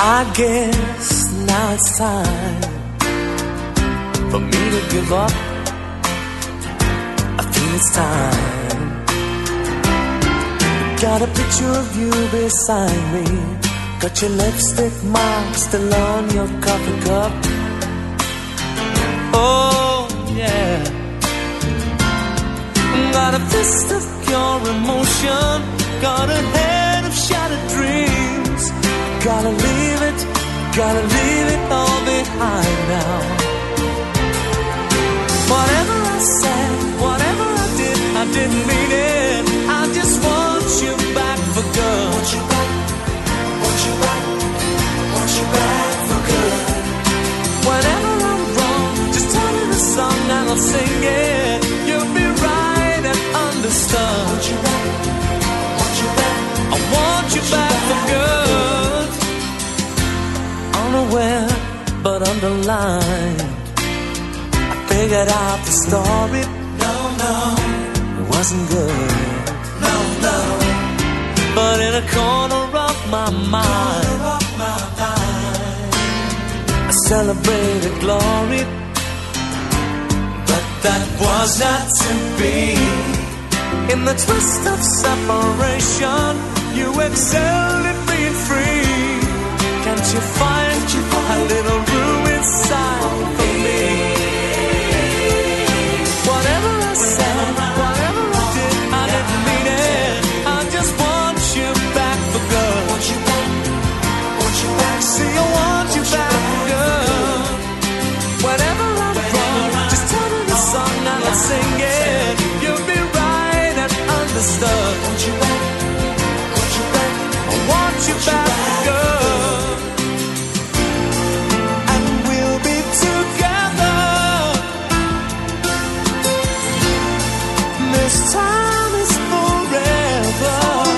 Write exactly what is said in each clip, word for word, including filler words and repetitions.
I guess now it's time for me to give up. I feel it's time. Got a picture of you beside me. Got your lipstick mark still on your coffee cup. Oh yeah. Got a fist of pure emotion. Got a head of shattered dreams. Gotta leave it, gotta leave it all behind now. Whatever I said, whatever I did, I didn't mean it. I just want you back for good. Want you back, want you back, want you back for good. Whenever I'm wrong, just tell me the song and I'll sing it. You'll be right and understood. Want you back, want you back, I want you back for good. Unaware but underlined, I figured out the story. No, no, it wasn't good. No, no, but in a corner of my mind, of my mind I celebrated glory. But that was not to be. In the twist of separation, you excelled at being free. Can't you find a little room inside for me? Whatever I said, whatever I did, I didn't mean it. I just want you back for good. Want you back, want you back. See, I want you back for good. Whenever I'm wrong, just tell me the song and I'll sing it. You'll be right and understood. Want you back, want you back. I want you back for good. Time is forever.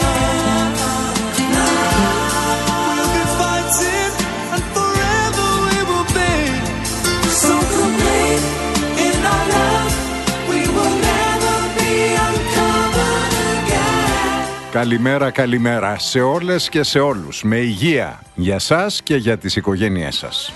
We'll be fighting and forever we will be. So complete in our love, we will never be uncovered again. Καλημέρα, καλημέρα σε όλες και σε όλους. Με υγεία για σας και για τις οικογένειές σας.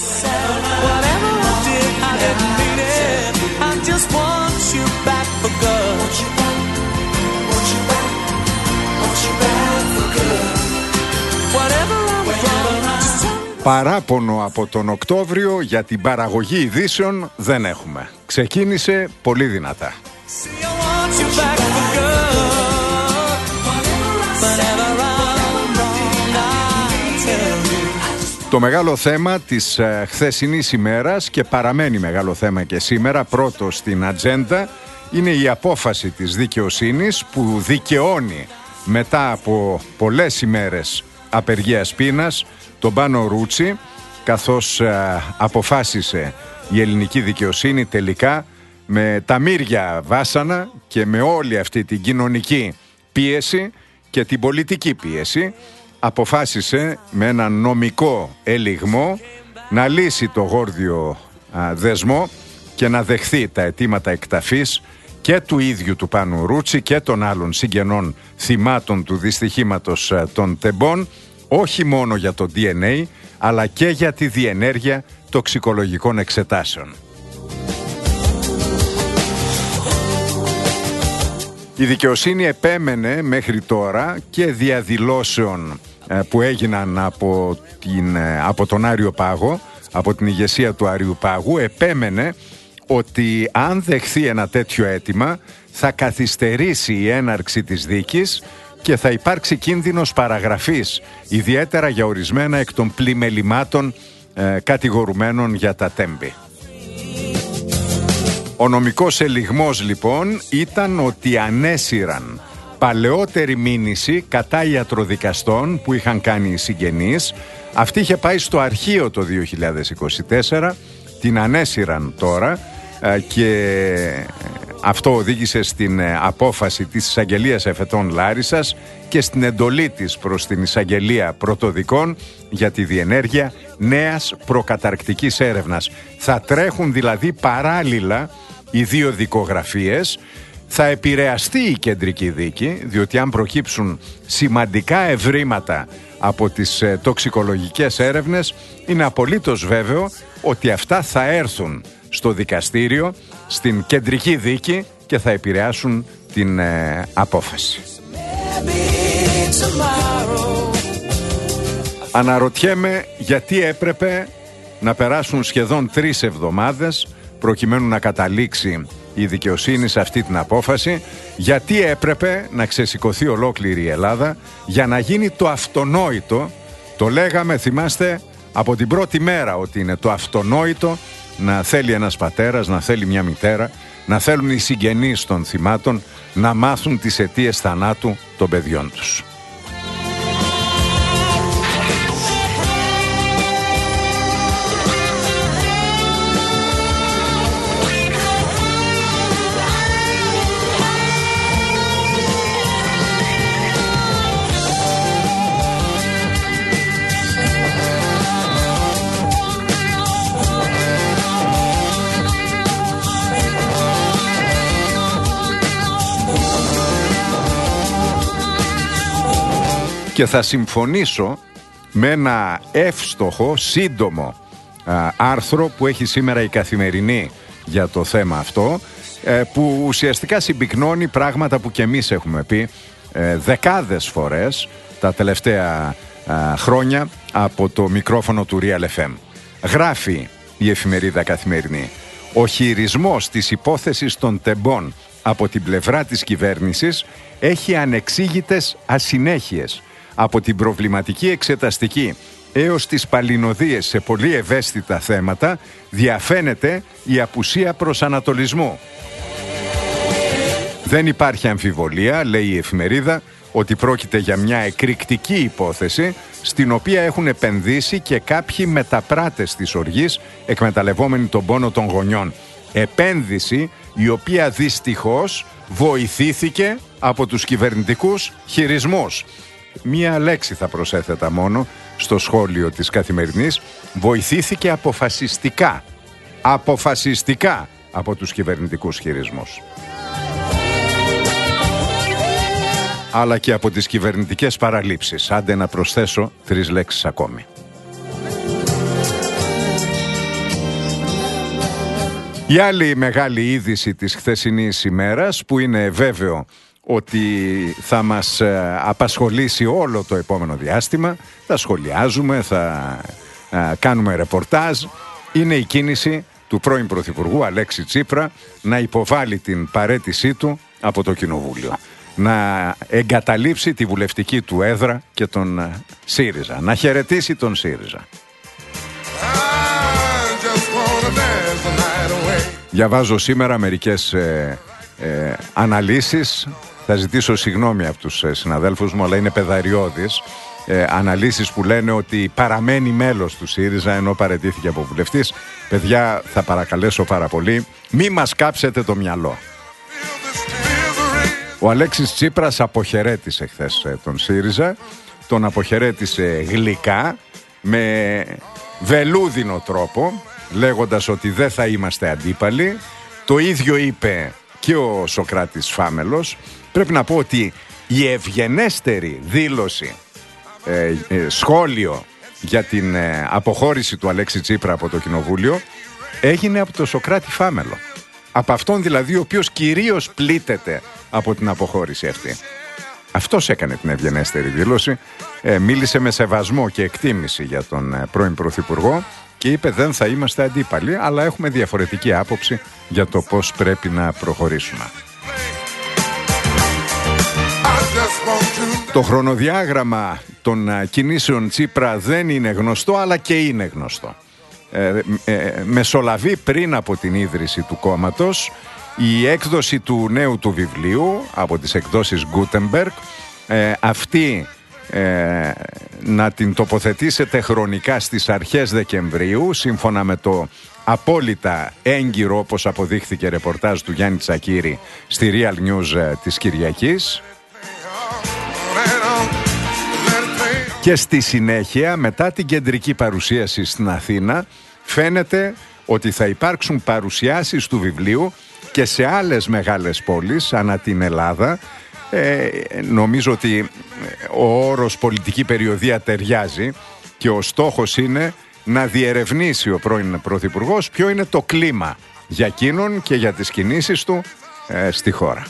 Παράπονο από τον Οκτώβριο για την παραγωγή ειδήσεων δεν έχουμε. Ξεκίνησε πολύ δυνατά. Το μεγάλο θέμα της ε, χθεσινής ημέρας και παραμένει μεγάλο θέμα και σήμερα, πρώτο στην ατζέντα, είναι η απόφαση της δικαιοσύνης που δικαιώνει μετά από πολλές ημέρες απεργίας πείνας τον Πάνο Ρούτσι, καθώς ε, αποφάσισε η ελληνική δικαιοσύνη τελικά με τα μύρια βάσανα και με όλη αυτή την κοινωνική πίεση και την πολιτική πίεση, αποφάσισε με ένα νομικό ελιγμό να λύσει το γόρδιο α, δεσμό και να δεχθεί τα αιτήματα εκταφής και του ίδιου του Πάνου Ρούτσι και των άλλων συγγενών θυμάτων του δυστυχήματος α, των Τεμπών, όχι μόνο για το ντι εν έι αλλά και για τη διενέργεια τοξικολογικών εξετάσεων. Η δικαιοσύνη επέμενε μέχρι τώρα και διαδηλώσεων που έγιναν από, την, από τον Άριο Πάγο, από την ηγεσία του Άριου Πάγου, επέμενε ότι αν δεχθεί ένα τέτοιο αίτημα θα καθυστερήσει η έναρξη της δίκης και θα υπάρξει κίνδυνος παραγραφής, ιδιαίτερα για ορισμένα εκ των πλημελημάτων ε, κατηγορουμένων για τα τέμπη. Ο νομικός ελιγμός λοιπόν ήταν ότι ανέσυραν παλαιότερη μήνυση κατά ιατροδικαστών που είχαν κάνει οι συγγενείς. Αυτή είχε πάει στο αρχείο το δύο χιλιάδες είκοσι τέσσερα, την ανέσυραν τώρα και αυτό οδήγησε στην απόφαση της εισαγγελίας εφετών Λάρισσας και στην εντολή της προς την εισαγγελία πρωτοδικών για τη διενέργεια νέας προκαταρκτικής έρευνας. Θα τρέχουν δηλαδή παράλληλα οι δύο δικογραφίες θα επηρεαστεί η κεντρική δίκη, διότι αν προκύψουν σημαντικά ευρήματα από τις ε, τοξικολογικές έρευνες, είναι απολύτως βέβαιο ότι αυτά θα έρθουν στο δικαστήριο, στην κεντρική δίκη, και θα επηρεάσουν την ε, απόφαση. Αναρωτιέμαι γιατί έπρεπε να περάσουν σχεδόν τρεις εβδομάδες προκειμένου να καταλήξει η δικαιοσύνη σε αυτή την απόφαση, γιατί έπρεπε να ξεσηκωθεί ολόκληρη η Ελλάδα για να γίνει το αυτονόητο. Το λέγαμε, θυμάστε, από την πρώτη μέρα ότι είναι το αυτονόητο να θέλει ένας πατέρας, να θέλει μια μητέρα, να θέλουν οι συγγενείς των θυμάτων να μάθουν τις αιτίες θανάτου των παιδιών τους. Και θα συμφωνήσω με ένα εύστοχο, σύντομο α, άρθρο που έχει σήμερα η Καθημερινή για το θέμα αυτό, ε, που ουσιαστικά συμπυκνώνει πράγματα που και εμείς έχουμε πει ε, δεκάδες φορές τα τελευταία α, χρόνια από το μικρόφωνο του Real εφ εμ. Γράφει η εφημερίδα Καθημερινή: ο χειρισμός της υπόθεσης των τεμπών από την πλευρά της κυβέρνησης έχει ανεξήγητες ασυνέχειες. Από την προβληματική εξεταστική έως τις παλινοδίες σε πολύ ευαίσθητα θέματα διαφαίνεται η απουσία προσανατολισμού. Δεν υπάρχει αμφιβολία, λέει η εφημερίδα, ότι πρόκειται για μια εκρηκτική υπόθεση στην οποία έχουν επενδύσει και κάποιοι μεταπράτες της οργής, εκμεταλλευόμενοι τον πόνο των γονιών. Επένδυση η οποία δυστυχώς βοηθήθηκε από τους κυβερνητικούς χειρισμούς. Μία λέξη θα προσέθετα μόνο στο σχόλιο της Καθημερινής: βοηθήθηκε αποφασιστικά, αποφασιστικά από τους κυβερνητικούς χειρισμούς. Αλλά και από τις κυβερνητικές παραλήψεις. Άντε να προσθέσω τρεις λέξεις ακόμη. Η άλλη μεγάλη είδηση της χθεσινής ημέρας, που είναι βέβαιο ότι θα μας απασχολήσει όλο το επόμενο διάστημα, θα σχολιάζουμε, θα κάνουμε ρεπορτάζ, είναι η κίνηση του πρώην Πρωθυπουργού Αλέξη Τσίπρα να υποβάλει την παραίτησή του από το Κοινοβούλιο, να εγκαταλείψει τη βουλευτική του έδρα και τον ΣΥΡΙΖΑ, να χαιρετήσει τον ΣΥΡΙΖΑ. Διαβάζω σήμερα μερικές ε, ε, αναλύσεις. Θα ζητήσω συγγνώμη από τους ε, συναδέλφους μου, αλλά είναι πεδαριώδεις. Ε, αναλύσεις που λένε ότι παραμένει μέλος του ΣΥΡΙΖΑ ενώ παραιτήθηκε από βουλευτής. Παιδιά, θα παρακαλέσω πάρα πολύ, μη μας κάψετε το μυαλό. Ο Αλέξης Τσίπρας αποχαιρέτησε χθες ε, τον ΣΥΡΙΖΑ. Τον αποχαιρέτησε γλυκά, με βελούδινο τρόπο, λέγοντας ότι δεν θα είμαστε αντίπαλοι. Το ίδιο είπε και ο Σωκράτης Φάμελος. Πρέπει να πω ότι η ευγενέστερη δήλωση, ε, ε, σχόλιο για την ε, αποχώρηση του Αλέξη Τσίπρα από το Κοινοβούλιο έγινε από τον Σωκράτη Φάμελο. Από αυτόν δηλαδή ο οποίος κυρίως πλήττεται από την αποχώρηση αυτή. Αυτός έκανε την ευγενέστερη δήλωση, ε, μίλησε με σεβασμό και εκτίμηση για τον ε, πρώην Πρωθυπουργό και είπε δεν θα είμαστε αντίπαλοι, αλλά έχουμε διαφορετική άποψη για το πώς πρέπει να προχωρήσουμε. Το χρονοδιάγραμμα των ε, κινήσεων Τσίπρα δεν είναι γνωστό, αλλά και είναι γνωστό. Ε, ε, μεσολαβεί πριν από την ίδρυση του κόμματος η έκδοση του νέου του βιβλίου από τις εκδόσεις Gutenberg. ε, αυτή ε, να την τοποθετήσετε χρονικά στις αρχές Δεκεμβρίου, σύμφωνα με το απόλυτα έγκυρο, όπως αποδείχθηκε, ρεπορτάζ του Γιάννη Τσακίρη στη Real News ε, της Κυριακής. Και στη συνέχεια, μετά την κεντρική παρουσίαση στην Αθήνα, φαίνεται ότι θα υπάρξουν παρουσιάσεις του βιβλίου και σε άλλες μεγάλες πόλεις ανά την Ελλάδα. Ε, νομίζω ότι ο όρος πολιτική περιοδία ταιριάζει και ο στόχος είναι να διερευνήσει ο πρώην Πρωθυπουργός ποιο είναι το κλίμα για εκείνον και για τις κινήσεις του ε, στη χώρα.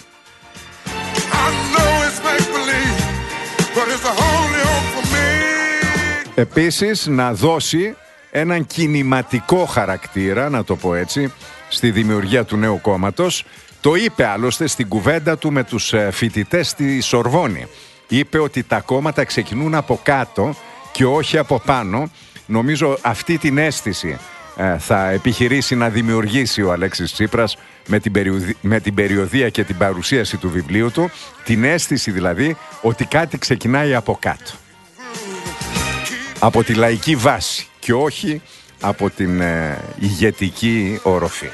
Επίσης να δώσει έναν κινηματικό χαρακτήρα, να το πω έτσι, στη δημιουργία του νέου κόμματος. Το είπε άλλωστε στην κουβέντα του με τους φοιτητές στη Σορβόνη. Είπε ότι τα κόμματα ξεκινούν από κάτω και όχι από πάνω. Νομίζω αυτή την αίσθηση ε, θα επιχειρήσει να δημιουργήσει ο Αλέξης Τσίπρας με την, περιοδι... με την περιοδία και την παρουσίαση του βιβλίου του. Την αίσθηση δηλαδή ότι κάτι ξεκινάει από κάτω. Από τη λαϊκή βάση και όχι από την ε, ηγετική οροφή.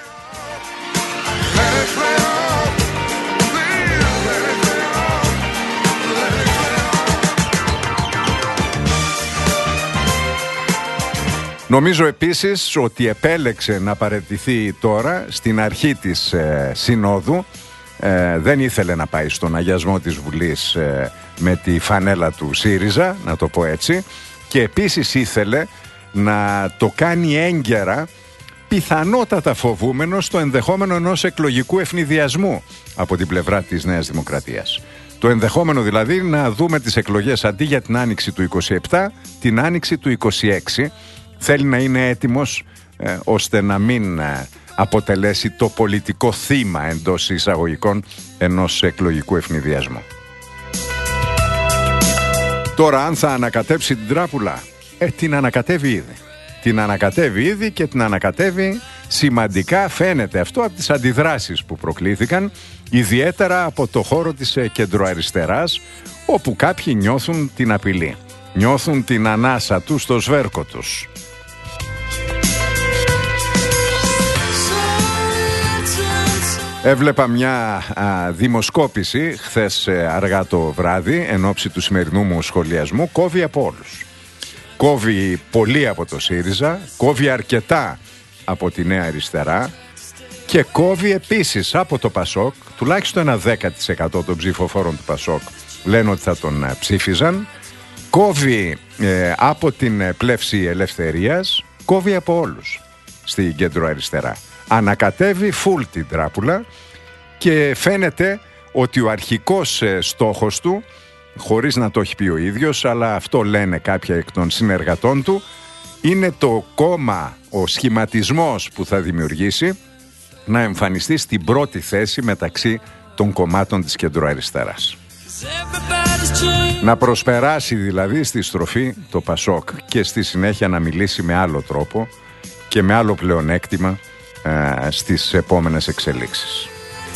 Νομίζω επίσης ότι επέλεξε να παραιτηθεί τώρα στην αρχή της ε, Συνόδου. Ε, δεν ήθελε να πάει στον αγιασμό της Βουλής ε, με τη φανέλα του ΣΥΡΙΖΑ, να το πω έτσι. Και επίσης ήθελε να το κάνει έγκαιρα, πιθανότατα φοβούμενος το ενδεχόμενο ενός εκλογικού ευνηδιασμού από την πλευρά της Νέας Δημοκρατίας. Το ενδεχόμενο δηλαδή να δούμε τις εκλογές αντί για την άνοιξη του είκοσι επτά, την άνοιξη του είκοσι έξι. Θέλει να είναι έτοιμος ε, ώστε να μην ε, αποτελέσει το πολιτικό θύμα εντός εισαγωγικών ενός εκλογικού ευνηδιασμού. Τώρα αν θα ανακατέψει την τράπουλα, ε, την ανακατεύει ήδη. Την ανακατεύει ήδη και την ανακατεύει σημαντικά, φαίνεται αυτό από τις αντιδράσεις που προκλήθηκαν, ιδιαίτερα από το χώρο της ε, κεντροαριστεράς, όπου κάποιοι νιώθουν την απειλή. Νιώθουν την ανάσα τους στο σβέρκο τους. Έβλεπα μια α, δημοσκόπηση χθες ε, αργά το βράδυ εν ώψη του σημερινού μου σχολιασμού. Κόβει από όλους. Κόβει πολύ από το ΣΥΡΙΖΑ, κόβει αρκετά από τη Νέα Αριστερά και κόβει επίσης από το ΠΑΣΟΚ. Τουλάχιστον ένα δέκα τοις εκατό των ψηφοφόρων του ΠΑΣΟΚ λένε ότι θα τον ε, ψήφιζαν. Κόβει ε, από την ε, πλεύση ελευθερίας, κόβει από όλους στην κέντρο αριστερά. Ανακατεύει φουλ την τράπουλα και φαίνεται ότι ο αρχικός ε, στόχος του, χωρίς να το έχει πει ο ίδιος, αλλά αυτό λένε κάποια εκ των συνεργατών του, είναι το κόμμα, ο σχηματισμός που θα δημιουργήσει να εμφανιστεί στην πρώτη θέση μεταξύ των κομμάτων της κεντροαριστεράς. Να προσπεράσει δηλαδή στη στροφή το ΠΑΣΟΚ και στη συνέχεια να μιλήσει με άλλο τρόπο και με άλλο πλεονέκτημα ε, στις επόμενες εξελίξεις.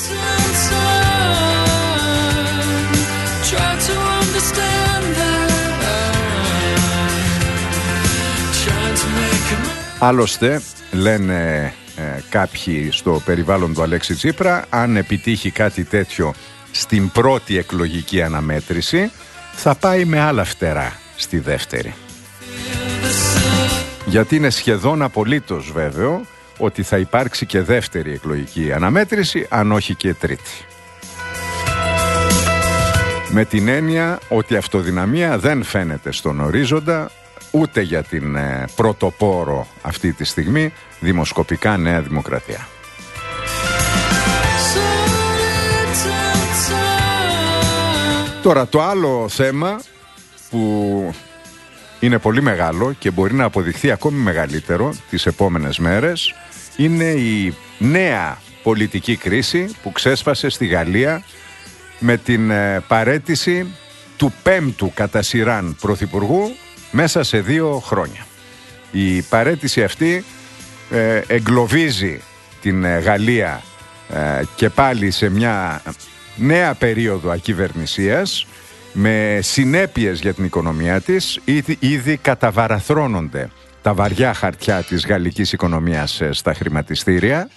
Άλλωστε λένε ε, κάποιοι στο περιβάλλον του Αλέξη Τσίπρα, αν επιτύχει κάτι τέτοιο στην πρώτη εκλογική αναμέτρηση, θα πάει με άλλα φτερά στη δεύτερη. Γιατί είναι σχεδόν απολύτως βέβαιο ότι θα υπάρξει και δεύτερη εκλογική αναμέτρηση, αν όχι και τρίτη. Με την έννοια ότι η αυτοδυναμία δεν φαίνεται στον ορίζοντα ούτε για την ε, πρωτοπόρο αυτή τη στιγμή δημοσκοπικά Νέα Δημοκρατία. Τώρα το άλλο θέμα που είναι πολύ μεγάλο και μπορεί να αποδειχθεί ακόμη μεγαλύτερο τις επόμενες μέρες είναι η νέα πολιτική κρίση που ξέσπασε στη Γαλλία με την ε, παραίτηση του πέμπτου κατά σειράν πρωθυπουργού μέσα σε δύο χρόνια. Η παραίτηση αυτή ε, εγκλωβίζει την ε, Γαλλία ε, και πάλι σε μια νέα περίοδο ακυβερνησίας με συνέπειες για την οικονομία της. Ήδη, ήδη καταβαραθρώνονται τα βαριά χαρτιά της γαλλικής οικονομίας ε, στα χρηματιστήρια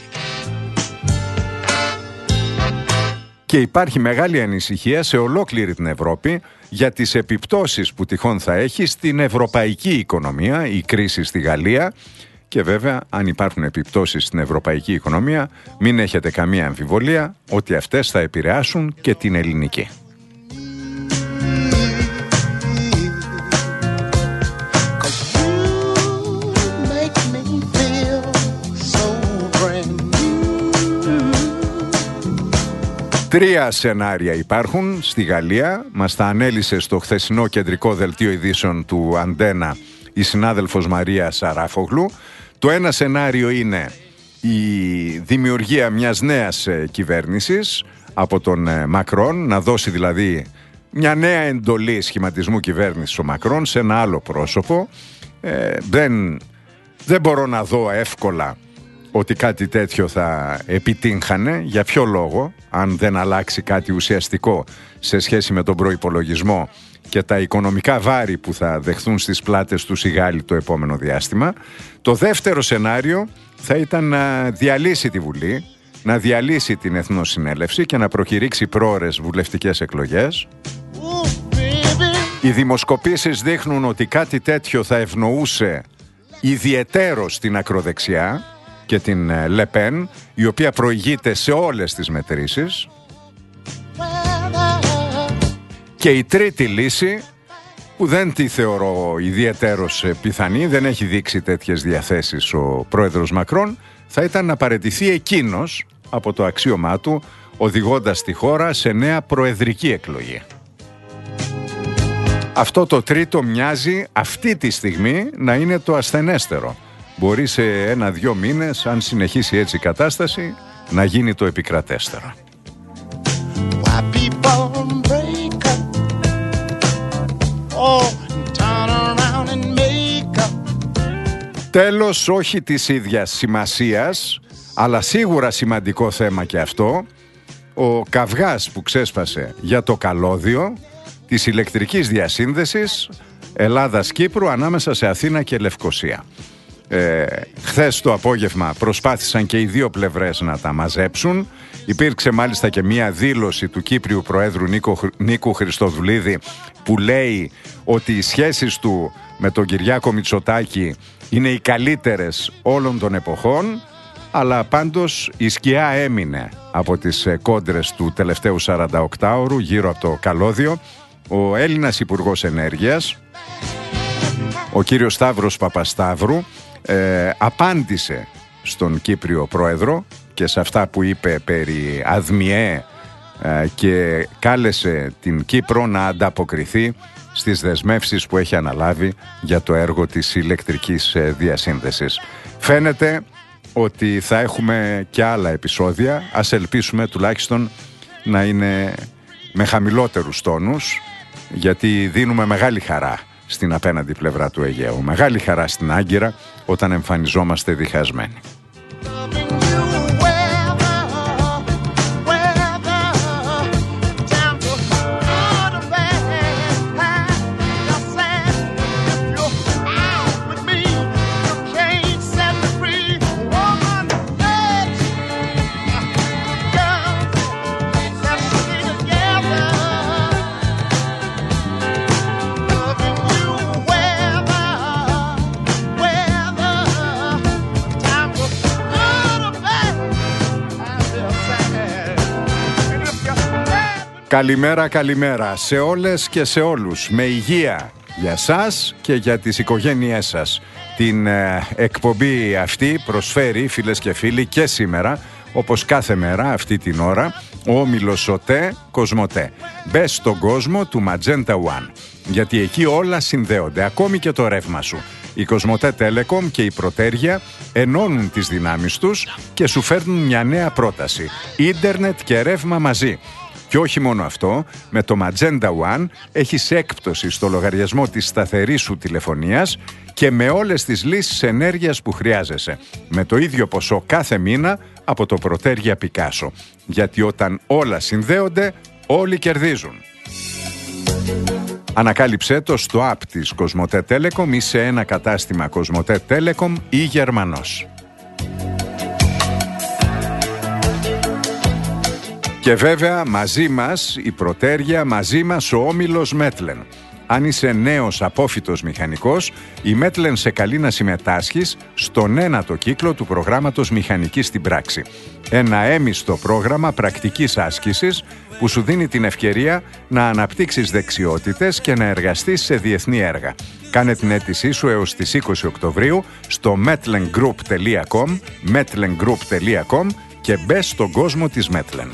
και υπάρχει μεγάλη ανησυχία σε ολόκληρη την Ευρώπη για τις επιπτώσεις που τυχόν θα έχει στην ευρωπαϊκή οικονομία η κρίση στη Γαλλία Και βέβαια, αν υπάρχουν επιπτώσεις στην ευρωπαϊκή οικονομία, μην έχετε καμία αμφιβολία ότι αυτές θα επηρεάσουν και την ελληνική. Τρία σενάρια υπάρχουν στη Γαλλία. Μας τα ανέλησε στο χθεσινό κεντρικό δελτίο ειδήσεων του Αντένα η συνάδελφος Μαρία Σαράφογλου. Το ένα σενάριο είναι η δημιουργία μιας νέας κυβέρνησης από τον Μακρόν, να δώσει δηλαδή μια νέα εντολή σχηματισμού κυβέρνησης ο Μακρόν σε ένα άλλο πρόσωπο. Ε, δεν, δεν μπορώ να δω εύκολα ότι κάτι τέτοιο θα επιτύχανε. Για ποιο λόγο, αν δεν αλλάξει κάτι ουσιαστικό σε σχέση με τον προϋπολογισμό και τα οικονομικά βάρη που θα δεχθούν στις πλάτες τους οι Γάλλοι το επόμενο διάστημα. Το δεύτερο σενάριο θα ήταν να διαλύσει τη Βουλή, να διαλύσει την Εθνοσυνέλευση και να προκηρύξει πρόωρες βουλευτικές εκλογές. Οι δημοσκοπήσεις δείχνουν ότι κάτι τέτοιο θα ευνοούσε ιδιαιτέρως την ακροδεξιά και την Λεπέν, η οποία προηγείται σε όλες τις μετρήσεις. Και η τρίτη λύση, που δεν τη θεωρώ ιδιαιτέρως πιθανή, δεν έχει δείξει τέτοιες διαθέσεις ο πρόεδρος Μακρόν, θα ήταν να παραιτηθεί εκείνος από το αξίωμά του, οδηγώντας τη χώρα σε νέα προεδρική εκλογή. Αυτό το τρίτο μοιάζει αυτή τη στιγμή να είναι το ασθενέστερο. Μπορεί σε ένα-δυο μήνες, αν συνεχίσει έτσι η κατάσταση, να γίνει το επικρατέστερο. Τέλος, όχι της ίδιας σημασίας, αλλά σίγουρα σημαντικό θέμα και αυτό, ο καυγάς που ξέσπασε για το καλώδιο της ηλεκτρικής διασύνδεσης Ελλάδας-Κύπρου ανάμεσα σε Αθήνα και Λευκοσία. Ε, χθες το απόγευμα προσπάθησαν και οι δύο πλευρές να τα μαζέψουν. Υπήρξε μάλιστα και μία δήλωση του Κύπριου Προέδρου Νίκο, Νίκου Χριστοδουλίδη, που λέει ότι οι σχέσεις του με τον Κυριάκο Μητσοτάκη είναι οι καλύτερες όλων των εποχών, αλλά πάντως η σκιά έμεινε από τις κόντρες του τελευταίου σαρανταοκτάωρου γύρω από το καλώδιο. Ο Έλληνας Υπουργός Ενέργειας, ο κύριος Σταύρος Παπασταύρου, ε, απάντησε στον Κύπριο Πρόεδρο και σε αυτά που είπε περί ΑΔΜΙΕ ε, και κάλεσε την Κύπρο να ανταποκριθεί στις δεσμεύσεις που έχει αναλάβει για το έργο της ηλεκτρικής ε, διασύνδεσης. Φαίνεται ότι θα έχουμε και άλλα επεισόδια. Ας ελπίσουμε τουλάχιστον να είναι με χαμηλότερους τόνους, γιατί δίνουμε μεγάλη χαρά στην απέναντι πλευρά του Αιγαίου. Μεγάλη χαρά στην Άγκυρα όταν εμφανιζόμαστε διχασμένοι. Καλημέρα, καλημέρα σε όλες και σε όλους. Με υγεία για σας και για τις οικογένειές σας. Την ε, εκπομπή αυτή προσφέρει, φίλες και φίλοι, και σήμερα, όπως κάθε μέρα αυτή την ώρα, ο όμιλος ΟΤΕ Κοσμοτέ. Μπες στον κόσμο του Magenta One, γιατί εκεί όλα συνδέονται, ακόμη και το ρεύμα σου. Η Κοσμοτέ Telecom και η Πρωτέρια ενώνουν τις δυνάμεις τους και σου φέρνουν μια νέα πρόταση. Ίντερνετ και ρεύμα μαζί. Και όχι μόνο αυτό, με το Magenta One έχεις έκπτωση στο λογαριασμό της σταθερής σου τηλεφωνίας και με όλες τις λύσεις ενέργειας που χρειάζεσαι. Με το ίδιο ποσό κάθε μήνα από το Πρωτέρια Πικάσο. Γιατί όταν όλα συνδέονται, όλοι κερδίζουν. Ανακάλυψέ το στο app της Κοσμοτέ Telecom ή σε ένα κατάστημα Κοσμοτέ Telecom ή Γερμανός. Και βέβαια μαζί μας η Πρωτέρια, μαζί μας ο όμιλος Μέτλεν. Αν είσαι νέος απόφοιτος μηχανικός, η Μέτλεν σε καλεί να συμμετάσχεις στον ένατο κύκλο του προγράμματος Μηχανική στην Πράξη. Ένα έμιστο πρόγραμμα πρακτικής άσκησης που σου δίνει την ευκαιρία να αναπτύξεις δεξιότητες και να εργαστείς σε διεθνή έργα. Κάνε την αίτησή σου έως τις είκοσι Οκτωβρίου στο metlen group τελεία com, metlen group τελεία com και μπες στον κόσμο της Μέτλεν.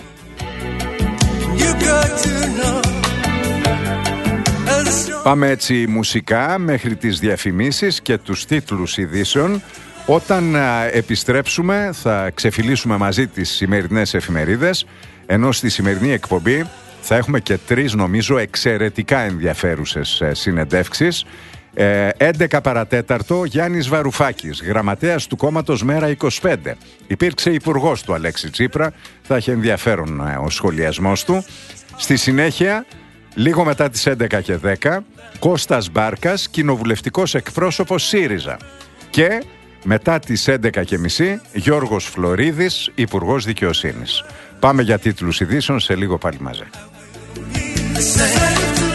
Πάμε έτσι μουσικά μέχρι τις διαφημίσεις και τους τίτλους ειδήσεων. Όταν α, επιστρέψουμε θα ξεφυλίσουμε μαζί τις σημερινές εφημερίδες, ενώ στη σημερινή εκπομπή θα έχουμε και τρεις νομίζω εξαιρετικά ενδιαφέρουσες ε, συνεντεύξεις. Ε, έντεκα παρατέταρτο Γιάννης Βαρουφάκης, γραμματέας του κόμματος Μέρα είκοσι πέντε. Υπήρξε υπουργός του Αλέξη Τσίπρα, θα έχει ενδιαφέρον ε, ο σχολιασμός του. Στη συνέχεια, λίγο μετά τις έντεκα και δέκα, Κώστας Μπάρκας, κοινοβουλευτικός εκπρόσωπος ΣΥΡΙΖΑ. Και μετά τις έντεκα και μισή, Γιώργος Φλωρίδης, υπουργός δικαιοσύνης. Πάμε για τίτλους ειδήσεων, σε λίγο πάλι μαζί.